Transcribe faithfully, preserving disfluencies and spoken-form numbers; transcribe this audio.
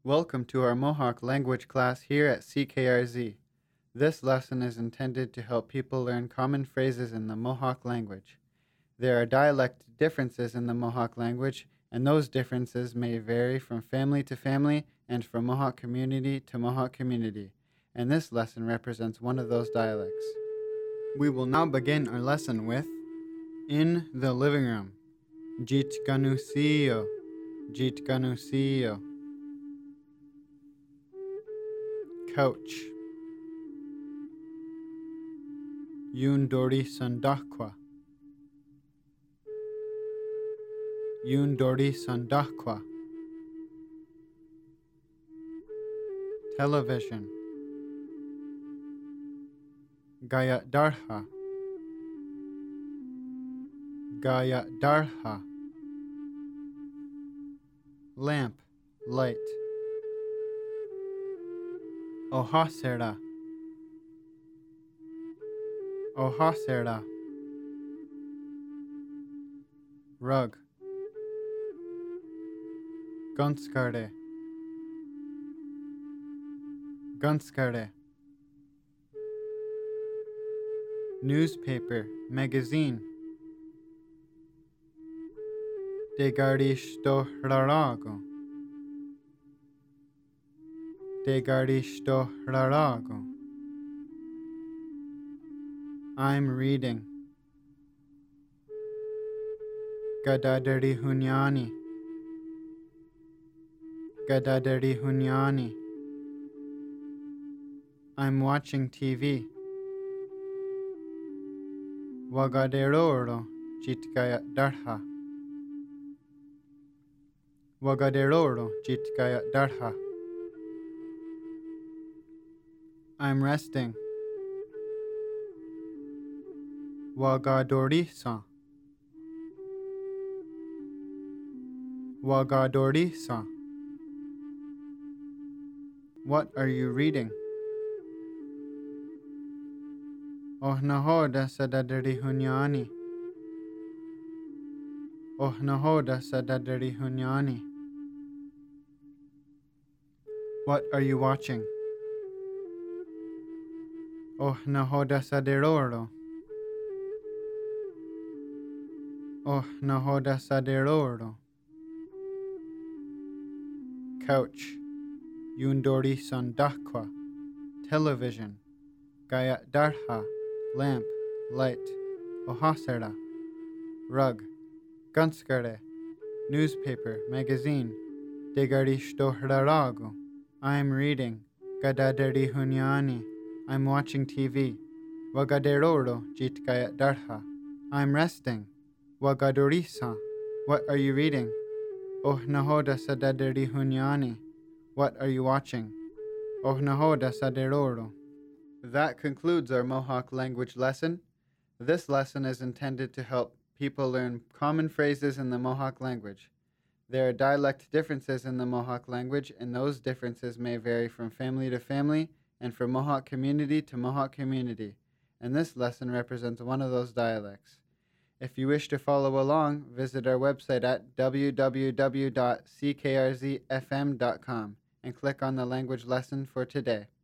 Welcome to our Mohawk language class here at C K R Z. This lesson is intended to help people learn common phrases in the Mohawk language. There are dialect differences in the Mohawk language, and those differences may vary from family to family and from Mohawk community to Mohawk community, and this lesson represents one of those dialects. We will now begin our lesson with In the Living Room. Jitganusiyo, Jitganusiyo. Couch. Yundori Sandakwa. Yundori Sandakwa. Television. Gaya Darha. Gaya Darha. Lamp, light. Ohasera. Ohasera. Rug. Gunskare. Gunskare. Newspaper, magazine. Degardisto rarago. Degardisto rarago. I'm reading. Gadadari hunyani. Gadadari hunyani. I'm watching T V. Wagaderoro jitkaya darha. Wagaderoro jitkaya darha. I'm resting. Wagadorisa. Wagadorisa. What are you reading? Oh nahoda sadadari hunyani. Oh nahoda sadadari hunyani. What are you watching? Oh nahoda saderoro. Oh nahoda saderoro. Couch. Yundori sandakwa. Television. Gaya darha. Lamp, light. Ohasera. Rug. Gunskare. Newspaper, magazine. Degarishto rarago. I'm reading. Gadadari hunyani. I'm watching T V. Wagaderoro jitkaya darha. I'm resting. Wagadorisa. What are you reading? Oh nahoda sadadari hunyani. What are you watching? Oh nahoda saderoro. That concludes our Mohawk language lesson. This lesson is intended to help people learn common phrases in the Mohawk language. There are dialect differences in the Mohawk language, and those differences may vary from family to family and from Mohawk community to Mohawk community, and this lesson represents one of those dialects. If you wish to follow along, visit our website at w w w dot c k r z f m dot com and click on the language lesson for today.